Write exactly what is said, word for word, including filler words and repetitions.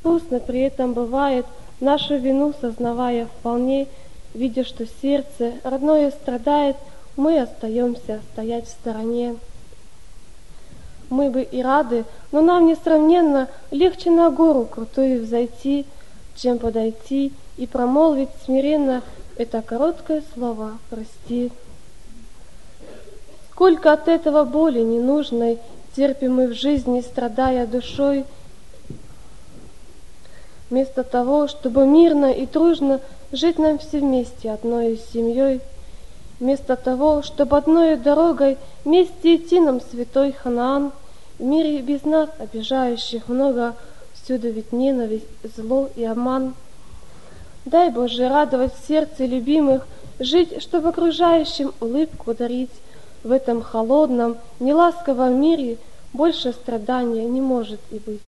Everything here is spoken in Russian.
Грустно при этом бывает, нашу вину сознавая вполне, видя, что сердце родное страдает, мы остаемся стоять в стороне. Мы бы и рады, но нам несравненно легче на гору крутую взойти, чем подойти и промолвить смиренно это короткое слово «прости». Сколько от этого боли ненужной терпим мы в жизни, страдая душой, вместо того, чтобы мирно и дружно жить нам все вместе одной семьей, вместо того, чтобы одной дорогой вместе идти нам святой Ханаан, в мире без нас обижающих много, всюду ведь ненависть, зло и обман. Дай, Боже, радовать сердце любимых, жить, чтобы окружающим улыбку дарить. В этом холодном, неласковом мире больше страдания не может и быть.